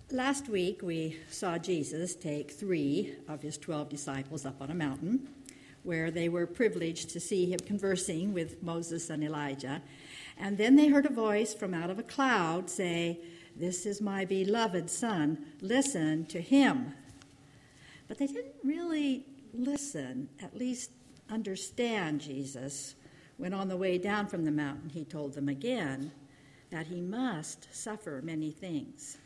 Last week, we saw Jesus take 3 of his 12 disciples up on a mountain where they were privileged to see him conversing with Moses and Elijah. And then they heard a voice from out of a cloud say, "This is my beloved Son, listen to him." But they didn't really listen, at least understand Jesus, when on the way down from the mountain he told them again that he must suffer many things.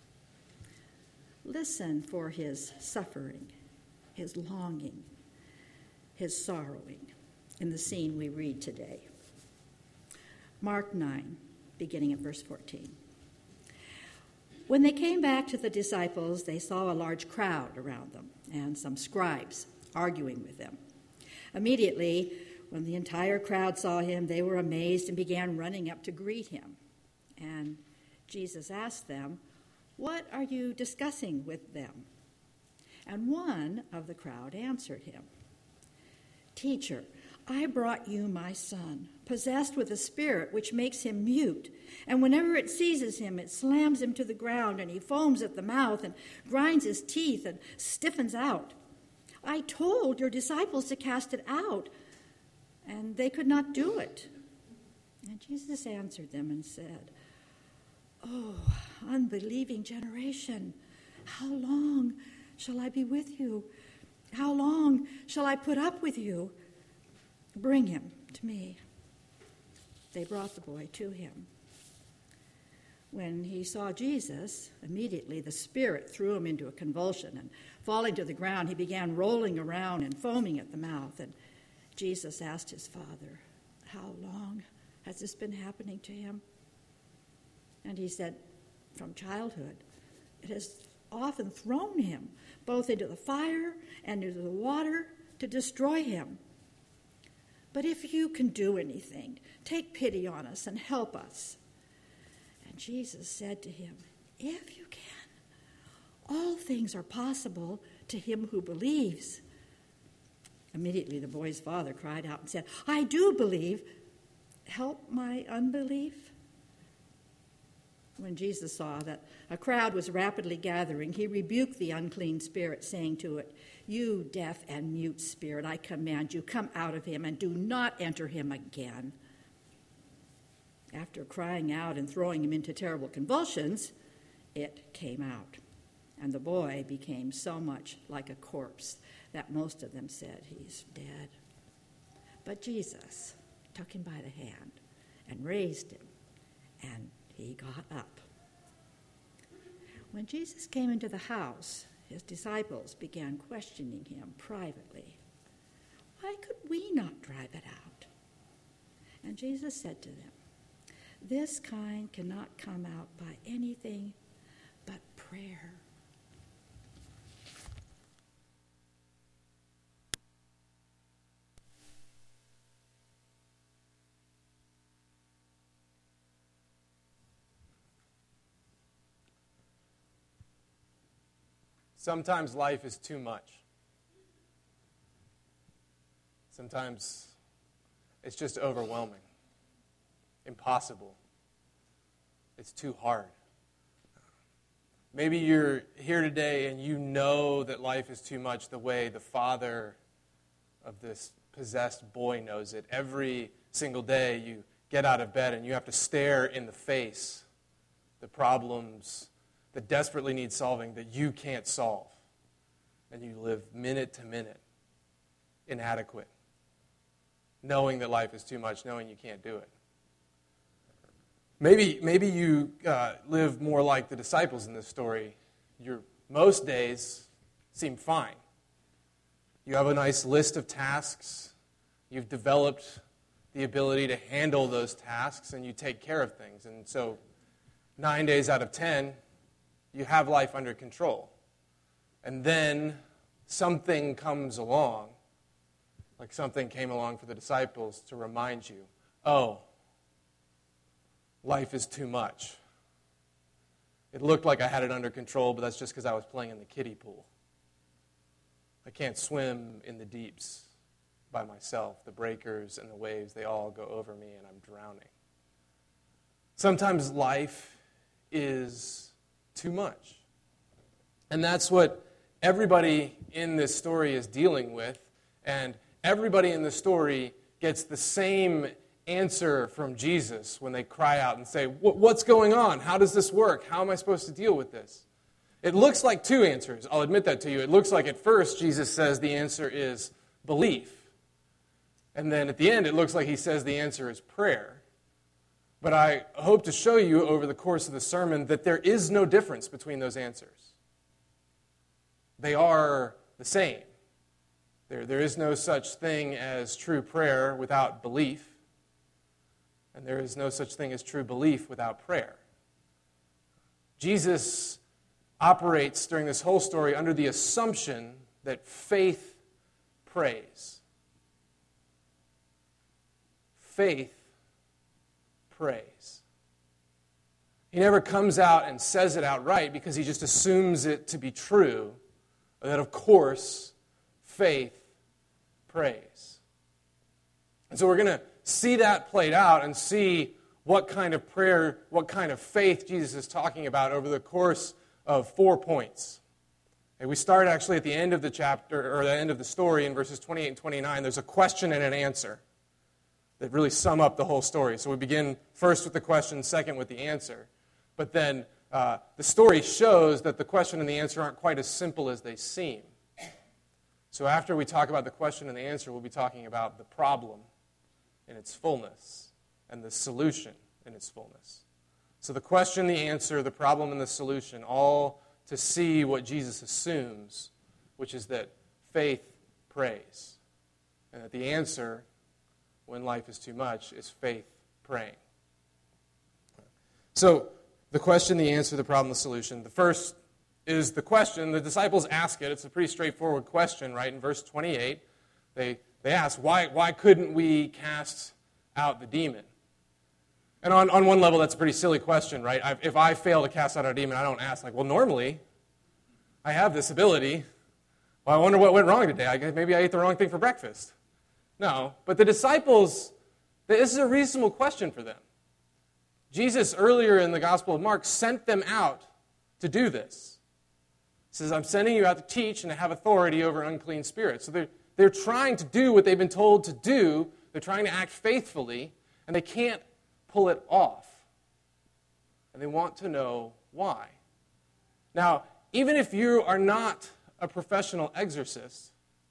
Listen for his suffering, his longing, his sorrowing in the scene we read today. Mark 9, beginning at verse 14. When they came back to the disciples, they saw a large crowd around them and some scribes arguing with them. Immediately, when the entire crowd saw him, they were amazed and began running up to greet him. And Jesus asked them, "What are you discussing with them?" And one of the crowd answered him, "Teacher, I brought you my son, possessed with a spirit which makes him mute. And whenever it seizes him, it slams him to the ground, and he foams at the mouth and grinds his teeth and stiffens out. I told your disciples to cast it out, and they could not do it." And Jesus answered them and said, "Oh, unbelieving generation, how long shall I be with you? How long shall I put up with you? Bring him to me." They brought the boy to him. When he saw Jesus, immediately the spirit threw him into a convulsion, and falling to the ground, he began rolling around and foaming at the mouth. And Jesus asked his father, "How long has this been happening to him?" And he said, "From childhood. It has often thrown him both into the fire and into the water to destroy him. But if you can do anything, take pity on us and help us." And Jesus said to him, "If you can, all things are possible to him who believes." Immediately the boy's father cried out and said, "I do believe. Help my unbelief." When Jesus saw that a crowd was rapidly gathering, he rebuked the unclean spirit, saying to it, "You deaf and mute spirit, I command you, come out of him and do not enter him again." After crying out and throwing him into terrible convulsions, it came out, and the boy became so much like a corpse that most of them said, "He's dead." But Jesus took him by the hand and raised him, and he got up. When Jesus came into the house, his disciples began questioning him privately. "Why could we not drive it out?" And Jesus said to them, "This kind cannot come out by anything but prayer." Sometimes life is too much. Sometimes it's just overwhelming, impossible. It's too hard. Maybe you're here today and you know that life is too much the way the father of this possessed boy knows it. Every single day you get out of bed and you have to stare in the face the problems that desperately need solving that you can't solve. And you live minute to minute, inadequate, knowing that life is too much, knowing you can't do it. Maybe you live more like the disciples in this story. Your most days seem fine. You have a nice list of tasks. You've developed the ability to handle those tasks, and you take care of things. And so 9 days out of 10, you have life under control. And then something comes along, like something came along for the disciples to remind you, "Oh, life is too much. It looked like I had it under control, but that's just because I was playing in the kiddie pool. I can't swim in the deeps by myself. The breakers and the waves, they all go over me, and I'm drowning." Sometimes life is too much. And that's what everybody in this story is dealing with. And everybody in the story gets the same answer from Jesus when they cry out and say, what's going on? How does this work? How am I supposed to deal with this? It looks like two answers. I'll admit that to you. It looks like at first Jesus says the answer is belief. And then at the end it looks like he says the answer is prayer. But I hope to show you over the course of the sermon that there is no difference between those answers. They are the same. There is no such thing as true prayer without belief. And there is no such thing as true belief without prayer. Jesus operates during this whole story under the assumption that faith prays. Faith prays. He never comes out and says it outright because he just assumes it to be true, that of course faith prays. And so we're going to see that played out and see what kind of prayer, what kind of faith Jesus is talking about over the course of 4 points. And we start actually at the end of the chapter, or the end of the story in verses 28 and 29. There's a question and an answer that really sum up the whole story. So we begin first with the question, second with the answer. But then the story shows that the question and the answer aren't quite as simple as they seem. So after we talk about the question and the answer, we'll be talking about the problem in its fullness and the solution in its fullness. So the question, the answer, the problem, and the solution, all to see what Jesus assumes, which is that faith prays. And that the answer, when life is too much, is faith praying. So the question, the answer, the problem, the solution. The first is the question. The disciples ask it. It's a pretty straightforward question, right? In verse 28, they ask, why couldn't we cast out the demon? And on one level, that's a pretty silly question, right? If I fail to cast out a demon, I don't ask, like, well, normally, I have this ability. Well, I wonder what went wrong today. Maybe I ate the wrong thing for breakfast. No, but the disciples, this is a reasonable question for them. Jesus, earlier in the Gospel of Mark, sent them out to do this. He says, I'm sending you out to teach and to have authority over unclean spirits. So they're trying to do what they've been told to do. They're trying to act faithfully, and they can't pull it off. And they want to know why. Now, even if you are not a professional exorcist,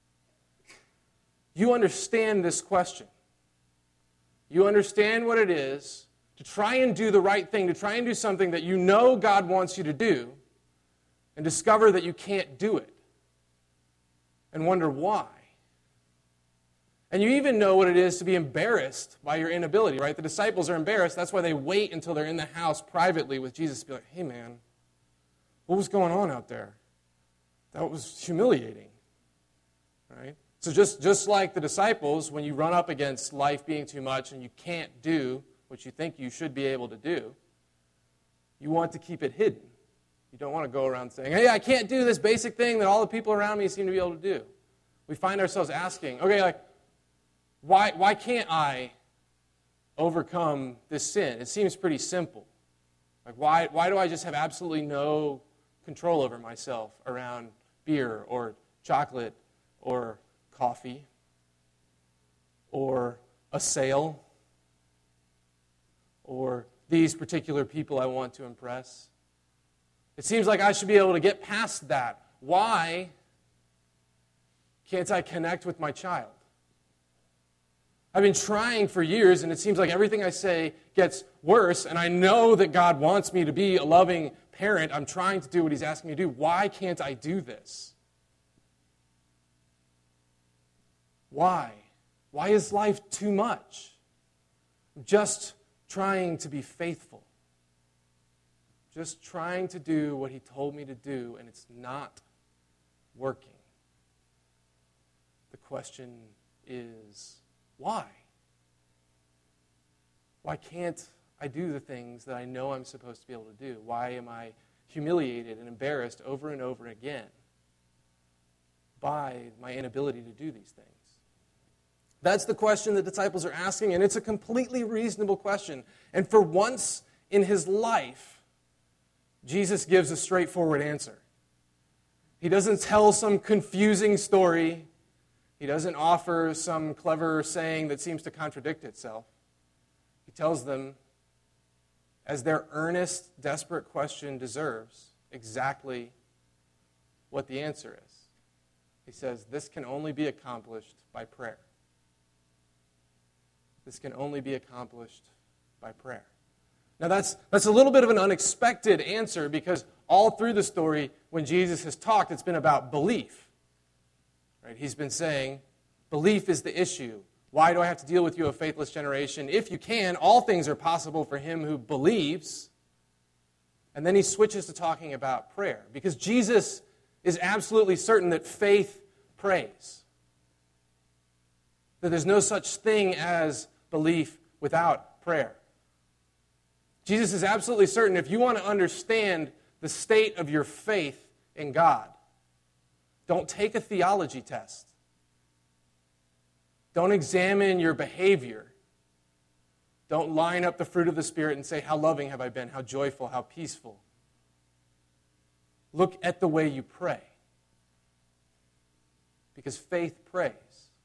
you understand this question. You understand what it is to try and do the right thing, to try and do something that you know God wants you to do, and discover that you can't do it, and wonder why. And you even know what it is to be embarrassed by your inability, right? The disciples are embarrassed. That's why they wait until they're in the house privately with Jesus to be like, hey, man, what was going on out there? That was humiliating, right? So just like the disciples, when you run up against life being too much and you can't do what you think you should be able to do, you want to keep it hidden. You don't want to go around saying, hey, I can't do this basic thing that all the people around me seem to be able to do. We find ourselves asking, okay, like, why can't I overcome this sin? It seems pretty simple. Like, why do I just have absolutely no control over myself around beer or chocolate or coffee or a sale or these particular people I want to impress? It seems like I should be able to get past that. Why can't I connect with my child? I've been trying for years, and it seems like everything I say gets worse, and I know that God wants me to be a loving parent. I'm trying to do what He's asking me to do. Why can't I do this? Why? Why is life too much? I'm just trying to be faithful. Just trying to do what He told me to do, and it's not working. The question is, why? Why can't I do the things that I know I'm supposed to be able to do? Why am I humiliated and embarrassed over and over again by my inability to do these things? That's the question the disciples are asking, and it's a completely reasonable question. And for once in His life, Jesus gives a straightforward answer. He doesn't tell some confusing story. He doesn't offer some clever saying that seems to contradict itself. He tells them, as their earnest, desperate question deserves, exactly what the answer is. He says, this can only be accomplished by prayer. This can only be accomplished by prayer. Now that's a little bit of an unexpected answer because all through the story, when Jesus has talked, it's been about belief. Right? He's been saying, belief is the issue. Why do I have to deal with you, a faithless generation? If you can, all things are possible for him who believes. And then he switches to talking about prayer because Jesus is absolutely certain that faith prays. That there's no such thing as belief without prayer. Jesus is absolutely certain if you want to understand the state of your faith in God, don't take a theology test. Don't examine your behavior. Don't line up the fruit of the Spirit and say, how loving have I been, how joyful, how peaceful. Look at the way you pray. Because faith prays.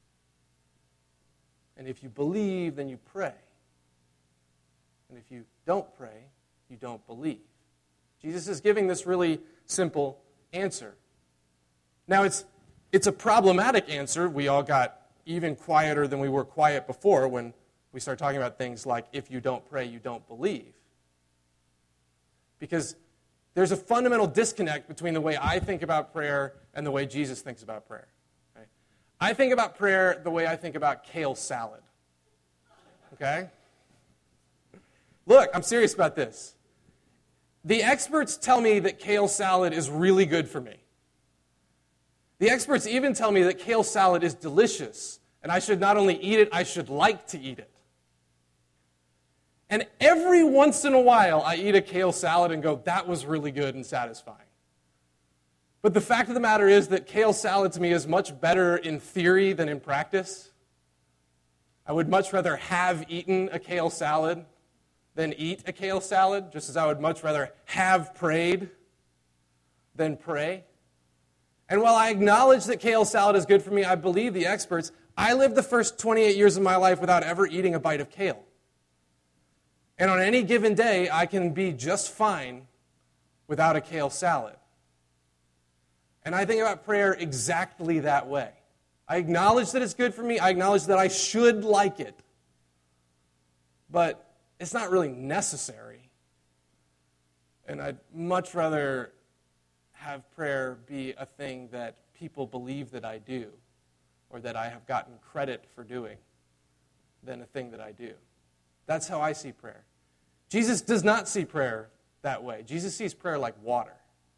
And if you believe, then you pray. And if you don't pray, you don't believe. Jesus is giving this really simple answer. Now, it's a problematic answer. We all got even quieter than we were quiet before when we start talking about things like, if you don't pray, you don't believe. Because there's a fundamental disconnect between the way I think about prayer and the way Jesus thinks about prayer. Right? I think about prayer the way I think about kale salad. Okay? Look, I'm serious about this. The experts tell me that kale salad is really good for me. The experts even tell me that kale salad is delicious, and I should not only eat it, I should like to eat it. And every once in a while, I eat a kale salad and go, that was really good and satisfying. But the fact of the matter is that kale salad to me is much better in theory than in practice. I would much rather have eaten a kale salad than eat a kale salad, just as I would much rather have prayed than pray. And while I acknowledge that kale salad is good for me, I believe the experts, I lived the first 28 years of my life without ever eating a bite of kale. And on any given day, I can be just fine without a kale salad. And I think about prayer exactly that way. I acknowledge that it's good for me. I acknowledge that I should like it. But it's not really necessary. And I'd much rather have prayer be a thing that people believe that I do or that I have gotten credit for doing than a thing that I do. That's how I see prayer. Jesus does not see prayer that way. Jesus sees prayer like water,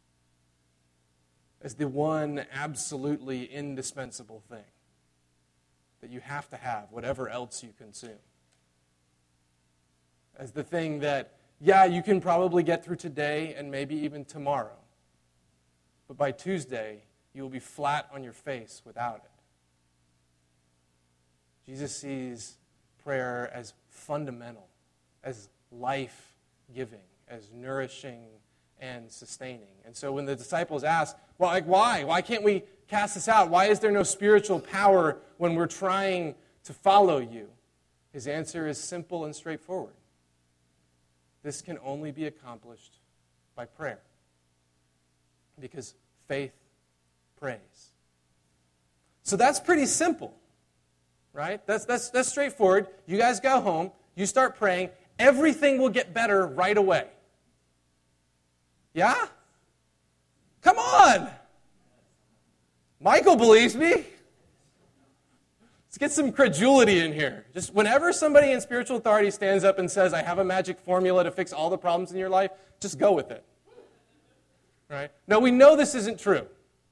as the one absolutely indispensable thing that you have to have, whatever else you consume. As the thing that, yeah, you can probably get through today and maybe even tomorrow, but by Tuesday, you will be flat on your face without it. Jesus sees prayer as fundamental, as life-giving, as nourishing and sustaining. And so when the disciples ask, well, like, why? Why can't we cast this out? Why is there no spiritual power when we're trying to follow you? His answer is simple and straightforward. This can only be accomplished by prayer. Because faith prays. So that's pretty simple, right? That's straightforward. You guys go home, you start praying, everything will get better right away. Yeah? Come on! Michael believes me. Let's get some credulity in here. Just whenever somebody in spiritual authority stands up and says, I have a magic formula to fix all the problems in your life, just go with it. Right? Now, we know this isn't true.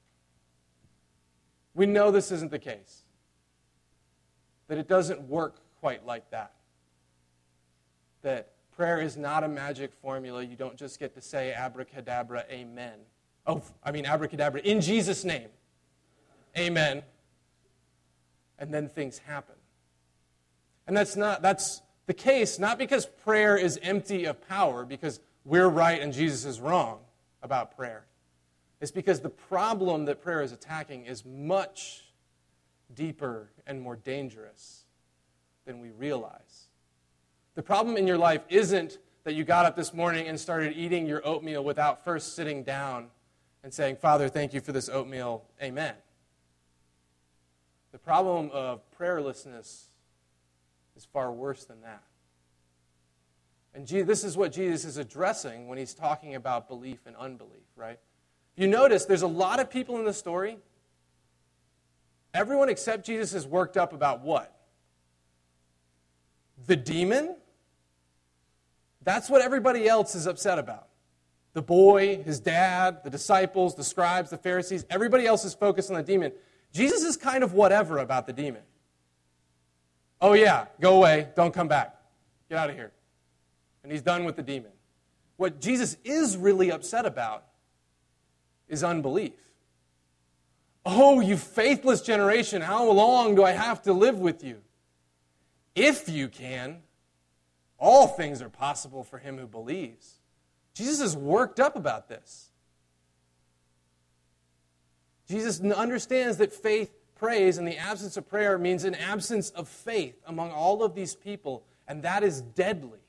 We know this isn't the case. That it doesn't work quite like that. That prayer is not a magic formula. You don't just get to say abracadabra, amen. Abracadabra, in Jesus' name. Amen. And then things happen. And that's the case, not because prayer is empty of power, because we're right and Jesus is wrong about prayer. It's because the problem that prayer is attacking is much deeper and more dangerous than we realize. The problem in your life isn't that you got up this morning and started eating your oatmeal without first sitting down and saying, Father, thank you for this oatmeal, amen. The problem of prayerlessness is far worse than that. And this is what Jesus is addressing when he's talking about belief and unbelief, right? If you notice, there's a lot of people in the story. Everyone except Jesus is worked up about what? The demon? That's what everybody else is upset about. The boy, his dad, the disciples, the scribes, the Pharisees, everybody else is focused on the demon. Jesus is kind of whatever about the demon. Oh yeah, go away, don't come back. Get out of here. And he's done with the demon. What Jesus is really upset about is unbelief. Oh, you faithless generation, how long do I have to live with you? If you can, all things are possible for him who believes. Jesus is worked up about this. Jesus understands that faith prays, and the absence of prayer means an absence of faith among all of these people, and that is deadly.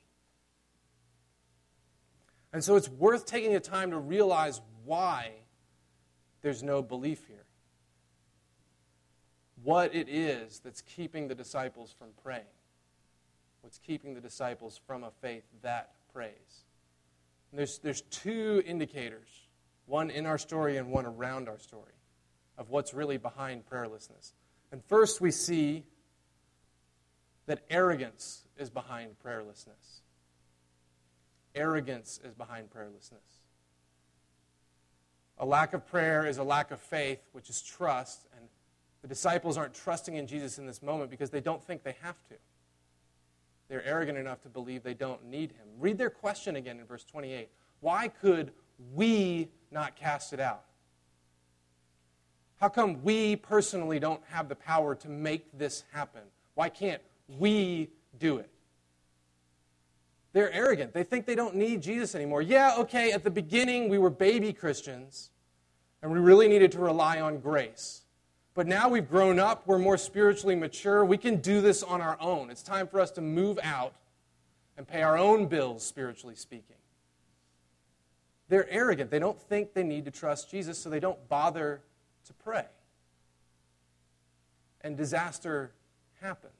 And so it's worth taking the time to realize why there's no belief here. What it is that's keeping the disciples from praying. What's keeping the disciples from a faith that prays. And there's two indicators, one in our story and one around our story, of what's really behind prayerlessness. And first we see that arrogance is behind prayerlessness. Arrogance is behind prayerlessness. A lack of prayer is a lack of faith, which is trust, and the disciples aren't trusting in Jesus in this moment because they don't think they have to. They're arrogant enough to believe they don't need him. Read their question again in verse 28. Why could we not cast it out? How come we personally don't have the power to make this happen? Why can't we do it? They're arrogant. They think they don't need Jesus anymore. Yeah, okay, at the beginning we were baby Christians, and we really needed to rely on grace. But now we've grown up, we're more spiritually mature, we can do this on our own. It's time for us to move out and pay our own bills, spiritually speaking. They're arrogant. They don't think they need to trust Jesus, so they don't bother to pray. And disaster happens.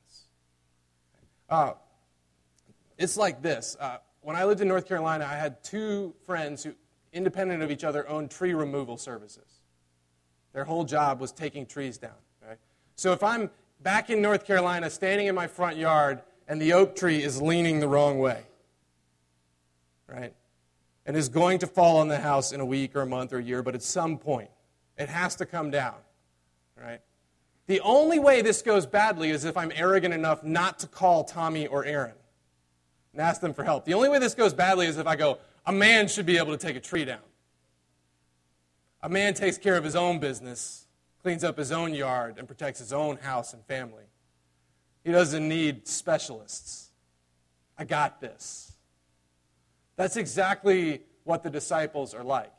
It's like this. When I lived in North Carolina, I had two friends who, independent of each other, owned tree removal services. Their whole job was taking trees down. Right? So if I'm back in North Carolina, standing in my front yard, and the oak tree is leaning the wrong way, right, and is going to fall on the house in a week or a month or a year, but at some point, it has to come down, right? The only way this goes badly is if I'm arrogant enough not to call Tommy or Aaron and ask them for help. The only way this goes badly is if I go, a man should be able to take a tree down. A man takes care of his own business, cleans up his own yard, and protects his own house and family. He doesn't need specialists. I got this. That's exactly what the disciples are like.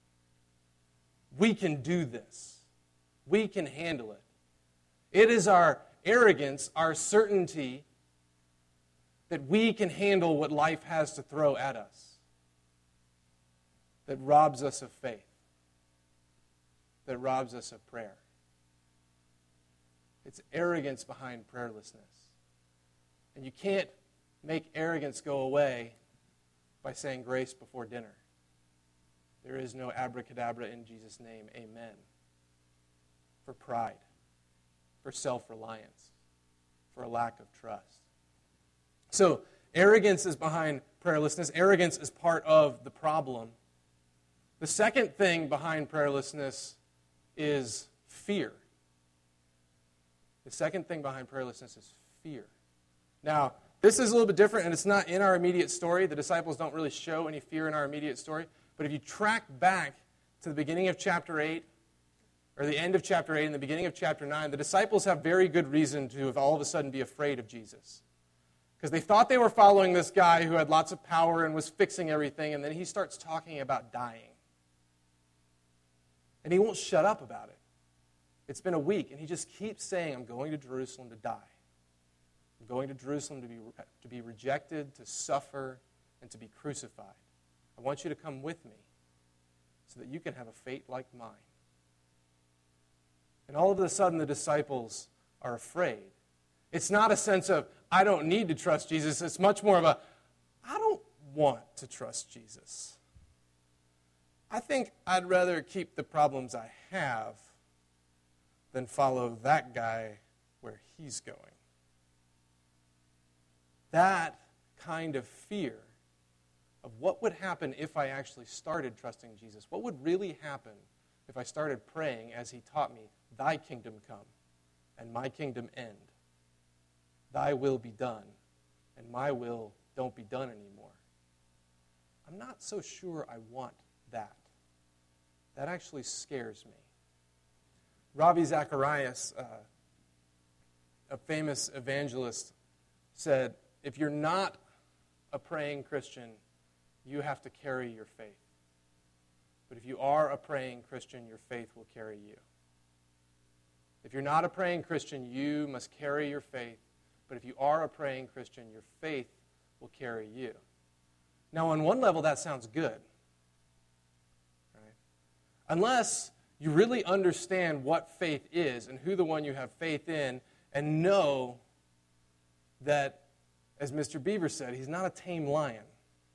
We can do this. We can handle it. It is our arrogance, our certainty that we can handle what life has to throw at us that robs us of faith, that robs us of prayer. It's arrogance behind prayerlessness. And you can't make arrogance go away by saying grace before dinner. There is no abracadabra in Jesus' name, amen. For pride, for self-reliance, for a lack of trust. So, arrogance is behind prayerlessness. Arrogance is part of the problem. The second thing behind prayerlessness is fear. The second thing behind prayerlessness is fear. Now, this is a little bit different, and it's not in our immediate story. The disciples don't really show any fear in our immediate story. But if you track back to the beginning of chapter 8, or the end of chapter 8 and the beginning of chapter 9, the disciples have very good reason to have all of a sudden be afraid of Jesus. Because they thought they were following this guy who had lots of power and was fixing everything, and then he starts talking about dying. And he won't shut up about it. It's been a week, and he just keeps saying, I'm going to Jerusalem to die. I'm going to Jerusalem to be rejected, to suffer, and to be crucified. I want you to come with me so that you can have a fate like mine. And all of a sudden, the disciples are afraid. It's not a sense of, I don't need to trust Jesus. It's much more of a, I don't want to trust Jesus. I think I'd rather keep the problems I have than follow that guy where he's going. That kind of fear of what would happen if I actually started trusting Jesus. What would really happen if I started praying as he taught me, thy kingdom come and my kingdom end. Thy will be done and my will don't be done anymore. I'm not so sure I want that. That actually scares me. Ravi Zacharias, a famous evangelist, said, if you're not a praying Christian, you have to carry your faith. But if you are a praying Christian, your faith will carry you. If you're not a praying Christian, you must carry your faith. But if you are a praying Christian, your faith will carry you. Now, on one level, that sounds good. Right? Unless you really understand what faith is and who the one you have faith in, and know that, as Mr. Beaver said, he's not a tame lion.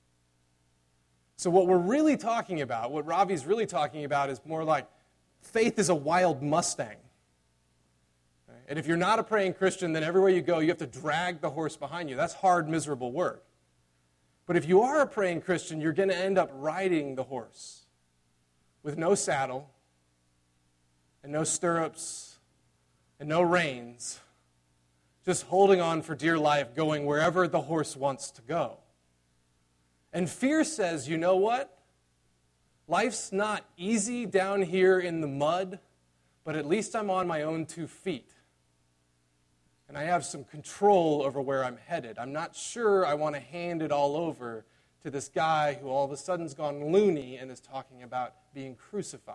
So what we're really talking about, what Ravi's really talking about, is more like faith is a wild Mustang. Right? And if you're not a praying Christian, then everywhere you go, you have to drag the horse behind you. That's hard, miserable work. But if you are a praying Christian, you're going to end up riding the horse with no saddle and no stirrups and no reins, just holding on for dear life, going wherever the horse wants to go. And fear says, you know what? Life's not easy down here in the mud, but at least I'm on my own 2 feet. And I have some control over where I'm headed. I'm not sure I want to hand it all over to this guy who all of a sudden's gone loony and is talking about being crucified.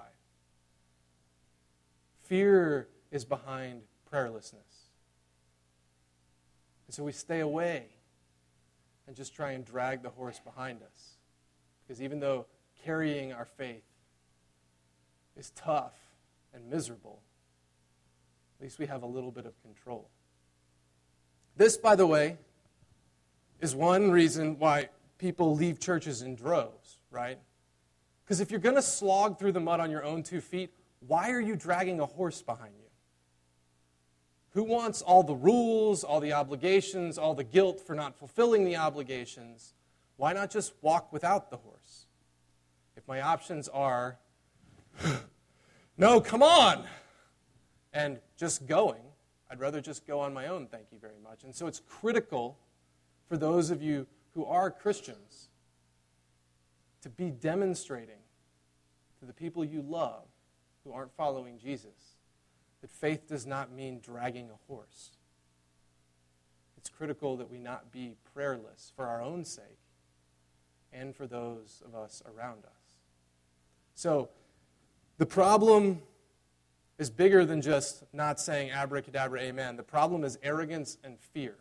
Fear is behind prayerlessness. And so we stay away and just try and drag the horse behind us. Because even though carrying our faith is tough and miserable, at least we have a little bit of control. This, by the way, is one reason why people leave churches in droves, right? Because if you're going to slog through the mud on your own 2 feet, why are you dragging a horse behind you? Who wants all the rules, all the obligations, all the guilt for not fulfilling the obligations? Why not just walk without the horse? If my options are, no, come on, and just going, I'd rather just go on my own, thank you very much. And so it's critical for those of you who are Christians to be demonstrating to the people you love who aren't following Jesus that faith does not mean dragging a horse. It's critical that we not be prayerless for our own sake and for those of us around us. So the problem is bigger than just not saying abracadabra, amen. The problem is arrogance and fear.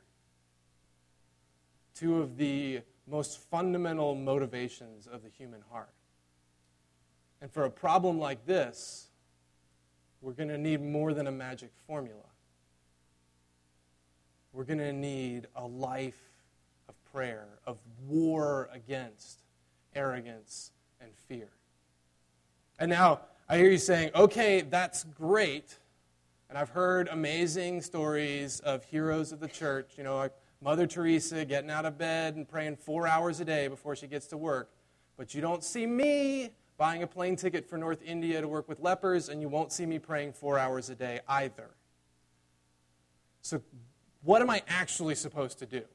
2 of the most fundamental motivations of the human heart. And for a problem like this, we're going to need more than a magic formula. We're going to need a life of prayer, of war against arrogance and fear. And now, I hear you saying, okay, that's great. And I've heard amazing stories of heroes of the church, like Mother Teresa getting out of bed and praying 4 hours a day before she gets to work. But you don't see me buying a plane ticket for North India to work with lepers, and you won't see me praying 4 hours a day either. So what am I actually supposed to do?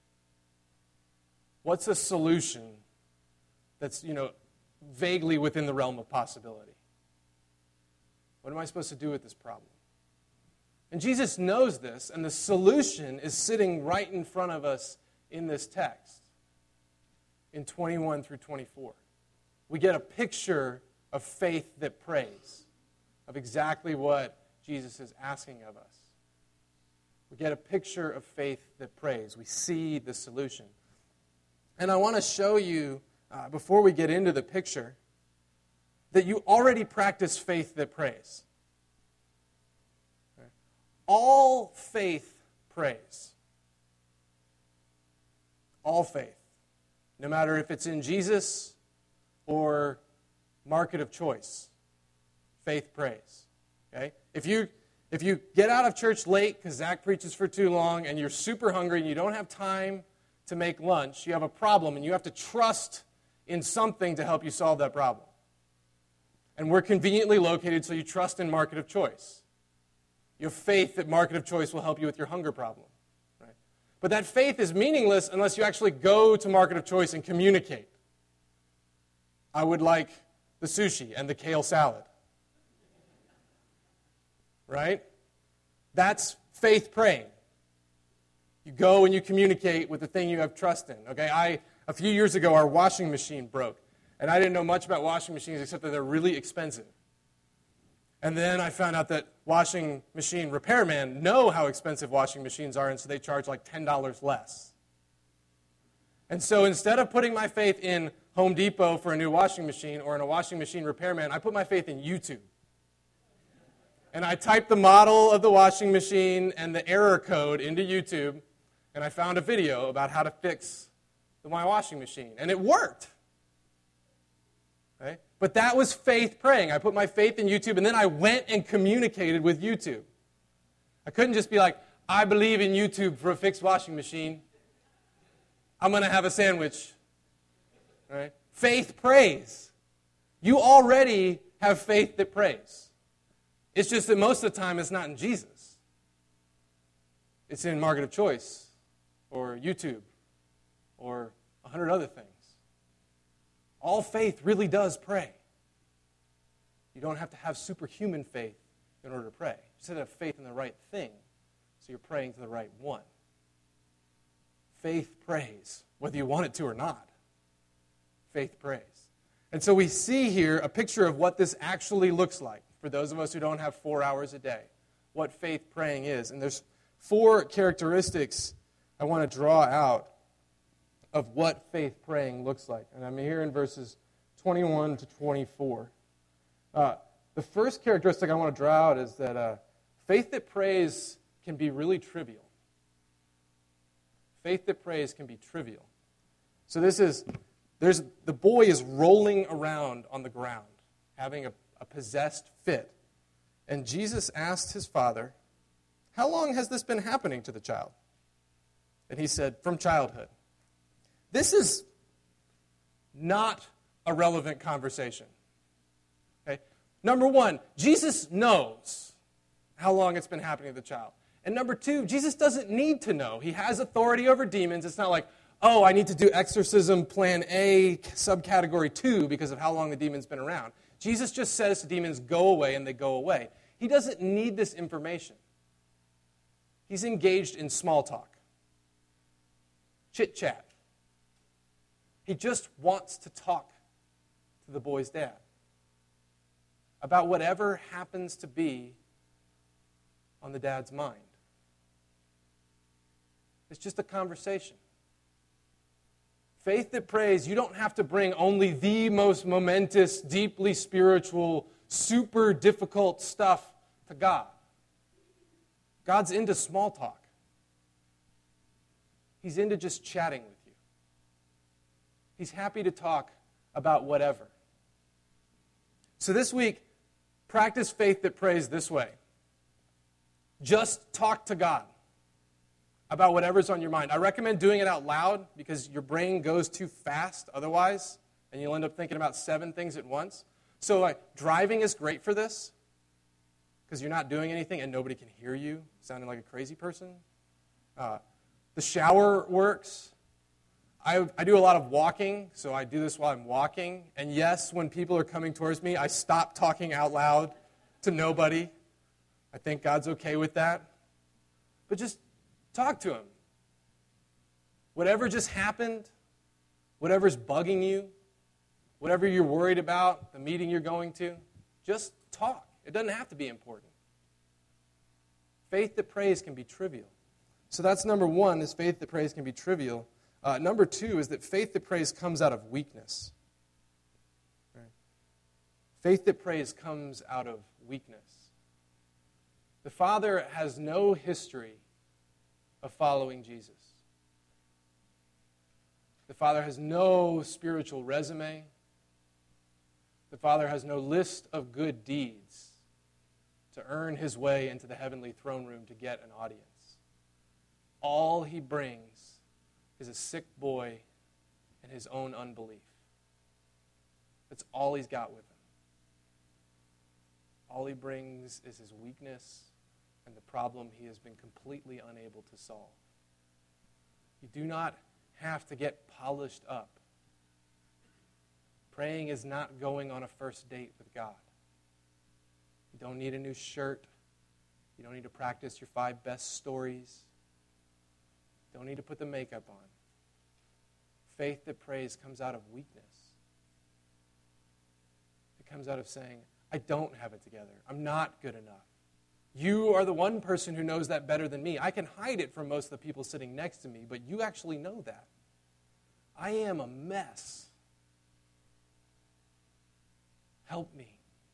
What's a solution that's, vaguely within the realm of possibility? What am I supposed to do with this problem? And Jesus knows this, and the solution is sitting right in front of us in this text, in 21 through 24. We get a picture of faith that prays, of exactly what Jesus is asking of us. We get a picture of faith that prays. We see the solution. And I want to show you, before we get into the picture, that you already practice faith that prays. Okay? All faith prays. All faith. No matter if it's in Jesus or market of choice, faith prays. Okay? If you get out of church late because Zach preaches for too long and you're super hungry and you don't have time to make lunch, you have a problem and you have to trust in something to help you solve that problem. And we're conveniently located, so you trust in market of choice. You have faith that market of choice will help you with your hunger problem. Right? But that faith is meaningless unless you actually go to market of choice and communicate. I would like the sushi and the kale salad. Right? That's faith praying. You go and you communicate with the thing you have trust in. Okay? A few years ago, our washing machine broke. And I didn't know much about washing machines except that they're really expensive. And then I found out that washing machine repairmen know how expensive washing machines are, and so they charge like $10 less. And so instead of putting my faith in Home Depot for a new washing machine or in a washing machine repairman, I put my faith in YouTube. And I typed the model of the washing machine and the error code into YouTube, and I found a video about how to fix my washing machine. And it worked. Right? But that was faith praying. I put my faith in YouTube, and then I went and communicated with YouTube. I couldn't just be like, I believe in YouTube for a fixed washing machine. I'm going to have a sandwich. Right? Faith prays. You already have faith that prays. It's just that most of the time it's not in Jesus. It's in market of choice or YouTube or 100 other things. All faith really does pray. You don't have to have superhuman faith in order to pray. You just have to have faith in the right thing, so you're praying to the right one. Faith prays, whether you want it to or not. Faith prays. And so we see here a picture of what this actually looks like for those of us who don't have 4 hours a day, what faith praying is. And there's 4 characteristics I want to draw out of what faith praying looks like. And I'm here in verses 21 to 24. The first characteristic I want to draw out is that faith that prays can be really trivial. Faith that prays can be trivial. So the boy is rolling around on the ground, having a possessed fit. And Jesus asked his father, "How long has this been happening to the child?" And he said, "From childhood." This is not a relevant conversation. Okay? Number one, Jesus knows how long it's been happening to the child. And number two, Jesus doesn't need to know. He has authority over demons. It's not like, oh, I need to do exorcism plan A, subcategory 2, because of how long the demon's been around. Jesus just says to demons, go away, and they go away. He doesn't need this information. He's engaged in small talk, chit-chat. He just wants to talk to the boy's dad about whatever happens to be on the dad's mind. It's just a conversation. Faith that prays, you don't have to bring only the most momentous, deeply spiritual, super difficult stuff to God. God's into small talk. He's into just chatting with you. He's happy to talk about whatever. So this week, practice faith that prays this way. Just talk to God about whatever's on your mind. I recommend doing it out loud because your brain goes too fast otherwise, and you'll end up thinking about 7 things at once. So driving is great for this because you're not doing anything and nobody can hear you sounding like a crazy person. The shower works. I do a lot of walking, so I do this while I'm walking. And yes, when people are coming towards me, I stop talking out loud to nobody. I think God's okay with that. But just talk to him. Whatever just happened, whatever's bugging you, whatever you're worried about, the meeting you're going to, just talk. It doesn't have to be important. Faith that prays can be trivial. So that's number one, is faith that prays can be trivial. Number two is that faith that prays comes out of weakness. Right? Faith that prays comes out of weakness. The Father has no history of following Jesus. The Father has no spiritual resume. The Father has no list of good deeds to earn his way into the heavenly throne room to get an audience. All he brings is a sick boy and his own unbelief. That's all he's got with him. All he brings is his weakness and the problem he has been completely unable to solve. You do not have to get polished up. Praying is not going on a first date with God. You don't need a new shirt. You don't need to practice your 5 best stories. You don't need to put the makeup on. Faith that prays comes out of weakness. It comes out of saying, I don't have it together. I'm not good enough. You are the one person who knows that better than me. I can hide it from most of the people sitting next to me, but you actually know that. I am a mess. Help me.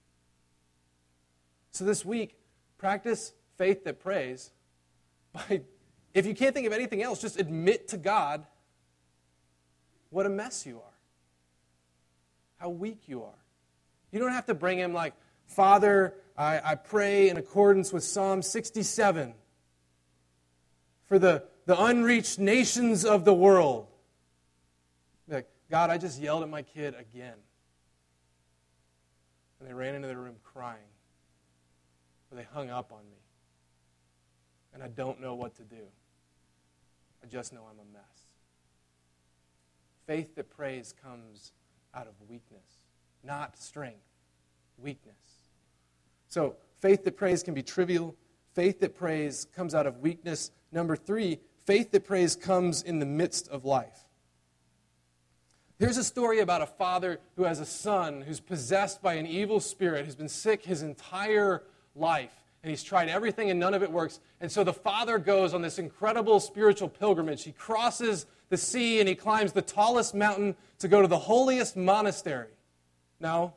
So this week, practice faith that prays by, if you can't think of anything else, just admit to God what a mess you are, how weak you are. You don't have to bring him like, Father, I pray in accordance with Psalm 67 for the unreached nations of the world. Like, God, I just yelled at my kid again. And they ran into the room crying. Or they hung up on me. And I don't know what to do. I just know I'm a mess. Faith that prays comes out of weakness, not strength. Weakness. So, faith that prays can be trivial. Faith that prays comes out of weakness. Number 3, faith that prays comes in the midst of life. Here's a story about a father who has a son who's possessed by an evil spirit, who's been sick his entire life, and he's tried everything and none of it works. And so the father goes on this incredible spiritual pilgrimage. He crosses the sea and he climbs the tallest mountain to go to the holiest monastery. No.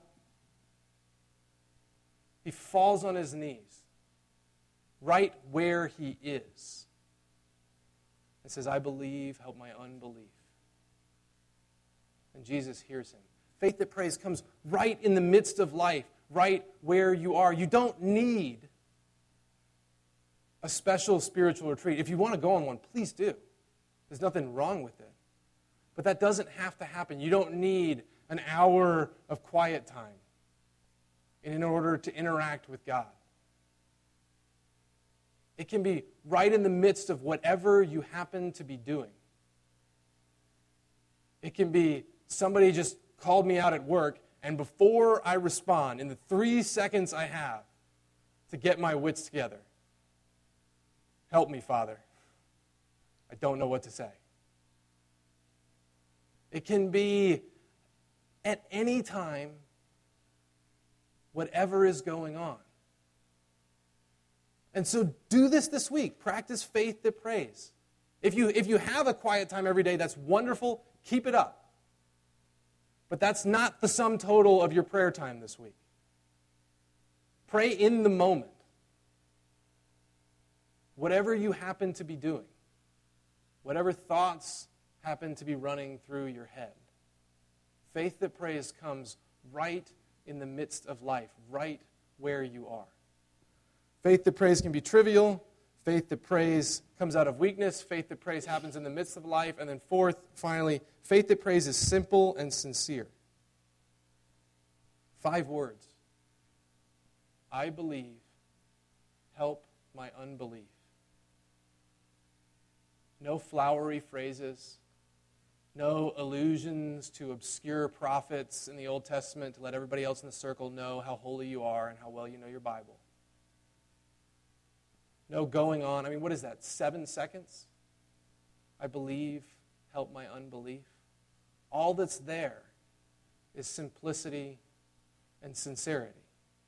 He falls on his knees, right where he is, and says, I believe, help my unbelief. And Jesus hears him. Faith that prays comes right in the midst of life, right where you are. You don't need a special spiritual retreat. If you want to go on one, please do. There's nothing wrong with it. But that doesn't have to happen. You don't need an hour of quiet time in order to interact with God. It can be right in the midst of whatever you happen to be doing. It can be somebody just called me out at work, and before I respond, in the 3 seconds I have to get my wits together, help me, Father. I don't know what to say. It can be at any time, whatever is going on. And so do this week. Practice faith that prays. If you have a quiet time every day, that's wonderful. Keep it up. But that's not the sum total of your prayer time this week. Pray in the moment. Whatever you happen to be doing, whatever thoughts happen to be running through your head, faith that prays comes right in the midst of life, right where you are. Faith that prays can be trivial. Faith that prays comes out of weakness. Faith that prays happens in the midst of life. And then fourth, finally, faith that prays is simple and sincere. 5 words. I believe. Help my unbelief. No flowery phrases. No allusions to obscure prophets in the Old Testament to let everybody else in the circle know how holy you are and how well you know your Bible. No going on. I mean, what is that, 7 seconds? I believe, help my unbelief. All that's there is simplicity and sincerity.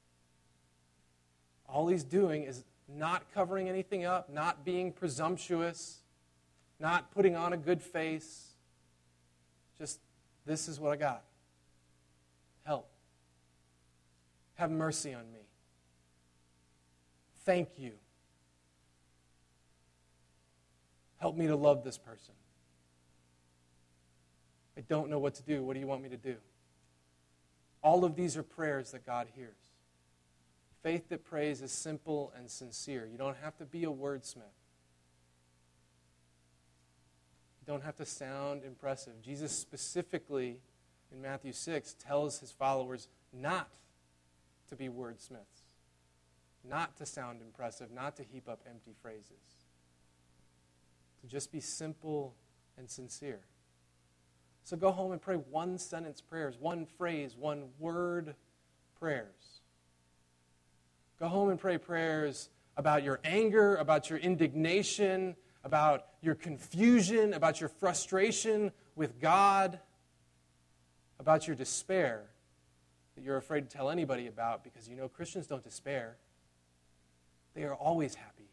All he's doing is not covering anything up, not being presumptuous, not putting on a good face. Just, this is what I got. Help. Have mercy on me. Thank you. Help me to love this person. I don't know what to do. What do you want me to do? All of these are prayers that God hears. Faith that prays is simple and sincere. You don't have to be a wordsmith. You don't have to sound impressive. Jesus specifically, in Matthew 6, tells his followers not to be wordsmiths, not to sound impressive, not to heap up empty phrases, to just be simple and sincere. So go home and pray one-sentence prayers, one phrase, one word prayers. Go home and pray prayers about your anger, about your indignation, about your confusion, about your frustration with God, about your despair that you're afraid to tell anybody about because you know Christians don't despair. They are always happy.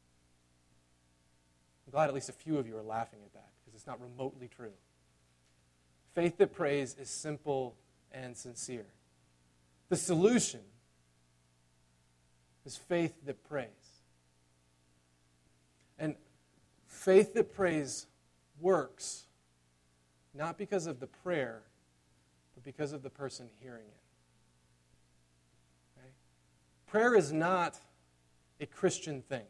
I'm glad at least a few of you are laughing at that because it's not remotely true. Faith that prays is simple and sincere. The solution is faith that prays. And faith that prays works not because of the prayer, but because of the person hearing it. Okay? Prayer is not a Christian thing.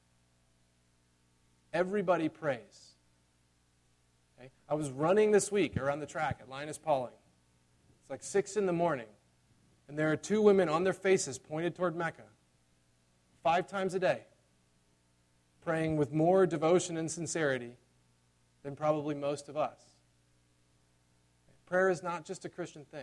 Everybody prays. Okay? I was running this week around the track at Linus Pauling. It's like 6 in the morning, and there are 2 women on their faces pointed toward Mecca 5 times a day, praying with more devotion and sincerity than probably most of us. Prayer is not just a Christian thing.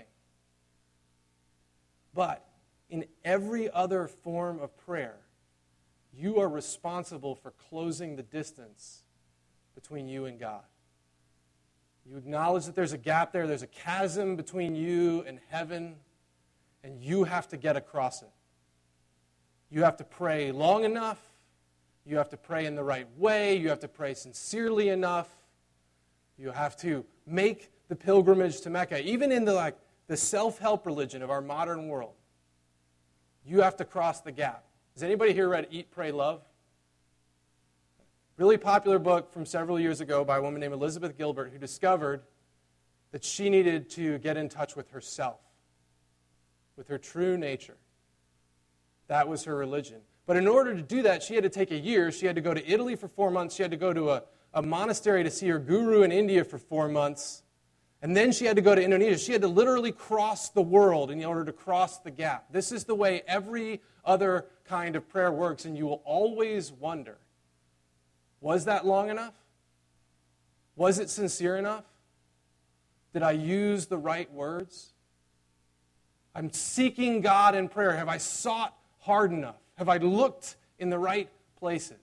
But in every other form of prayer, you are responsible for closing the distance between you and God. You acknowledge that there's a gap there, there's a chasm between you and heaven, and you have to get across it. You have to pray long enough, you have to pray in the right way, you have to pray sincerely enough, you have to make the pilgrimage to Mecca. Even in the self-help religion of our modern world, you have to cross the gap. Has anybody here read Eat, Pray, Love? Really popular book from several years ago by a woman named Elizabeth Gilbert who discovered that she needed to get in touch with herself, with her true nature. That was her religion. But in order to do that, she had to take a year. She had to go to Italy for 4 months. She had to go to a monastery to see her guru in India for 4 months. And then she had to go to Indonesia. She had to literally cross the world in order to cross the gap. This is the way every other kind of prayer works, and you will always wonder, was that long enough? Was it sincere enough? Did I use the right words? I'm seeking God in prayer. Have I sought hard enough? Have I looked in the right places?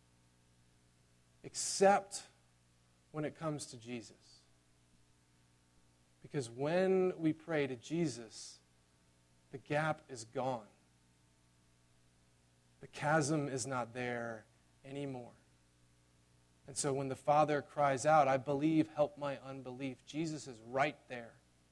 Except when it comes to Jesus. Because when we pray to Jesus, the gap is gone. The chasm is not there anymore. And so when the Father cries out, I believe, help my unbelief, Jesus is right there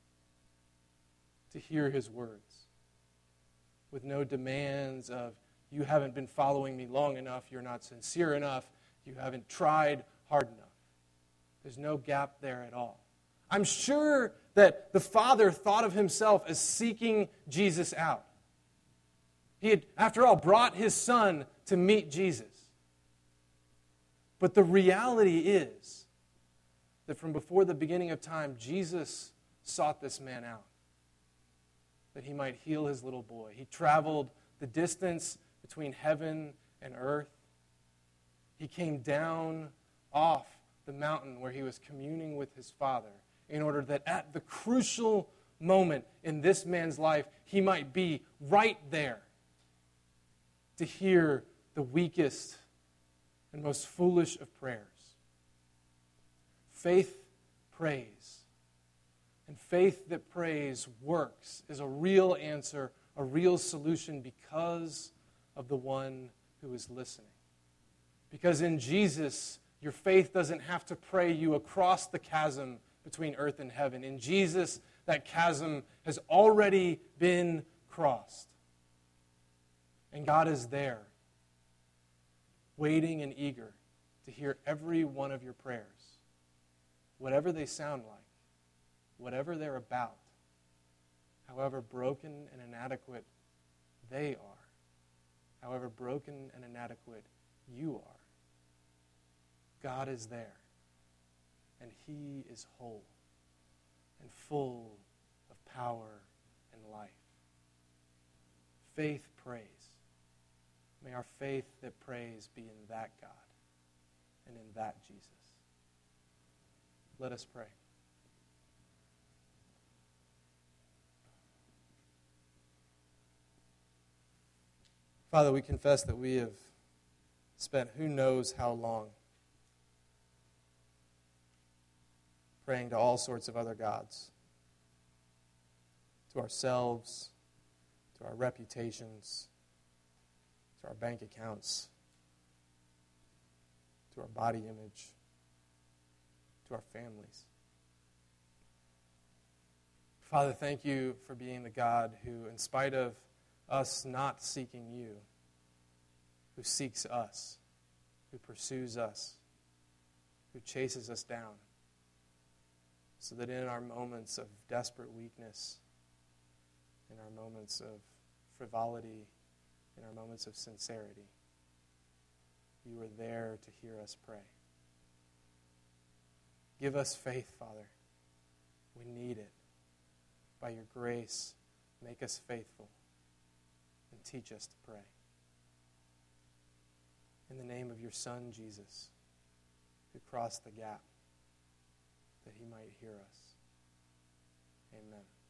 to hear his words with no demands of, you haven't been following me long enough, you're not sincere enough, you haven't tried hard enough. There's no gap there at all. I'm sure that the Father thought of himself as seeking Jesus out. He had, after all, brought his Son to meet Jesus. But the reality is that from before the beginning of time, Jesus sought this man out, that he might heal his little boy. He traveled the distance between heaven and earth. He came down off the mountain where he was communing with his Father in order that at the crucial moment in this man's life, he might be right there to hear the weakest and most foolish of prayers. Faith prays. And faith that prays works, is a real answer, a real solution because of the one who is listening. Because in Jesus, your faith doesn't have to pray you across the chasm between earth and heaven. In Jesus, that chasm has already been crossed. And God is there, waiting and eager to hear every one of your prayers, whatever they sound like, whatever they're about, however broken and inadequate they are, however broken and inadequate you are. God is there, and He is whole and full of power and life. Faith prays. May our faith that prays be in that God and in that Jesus. Let us pray. Father, we confess that we have spent who knows how long praying to all sorts of other gods, to ourselves, to our reputations, to our bank accounts, to our body image, to our families. Father, thank you for being the God who, in spite of us not seeking you, who seeks us, who pursues us, who chases us down, so that in our moments of desperate weakness, in our moments of frivolity, in our moments of sincerity, you are there to hear us pray. Give us faith, Father. We need it. By your grace, make us faithful and teach us to pray. In the name of your Son, Jesus, who crossed the gap, that he might hear us. Amen.